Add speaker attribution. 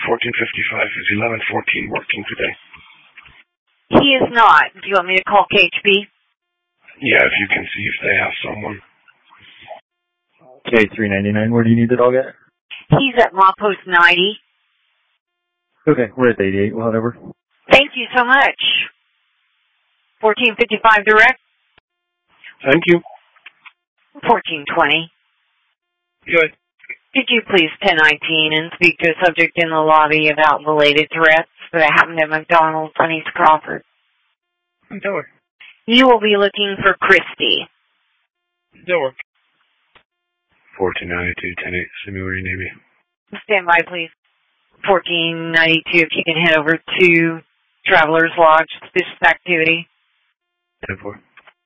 Speaker 1: 1455. Is 1114 working today?
Speaker 2: He is not. Do you want me to call KHB?
Speaker 1: Yeah, if you can see if they have someone.
Speaker 3: K399, where do you need the dog at?
Speaker 2: He's at Milepost 90.
Speaker 3: Okay, we're at 88, whatever.
Speaker 2: Thank you so much. 1455 direct.
Speaker 1: Thank you.
Speaker 2: 1420.
Speaker 1: Good.
Speaker 2: Could you please 1019 and speak to a subject in the lobby about related threats that happened at McDonald's on East Crawford?
Speaker 1: That work.
Speaker 2: You will be looking for Christy.
Speaker 1: That work. 1492, 10-8. Send me where you need me.
Speaker 2: Stand by, please. 1492, if you can head over to Traveler's Lodge, suspicious activity.
Speaker 1: 10-4.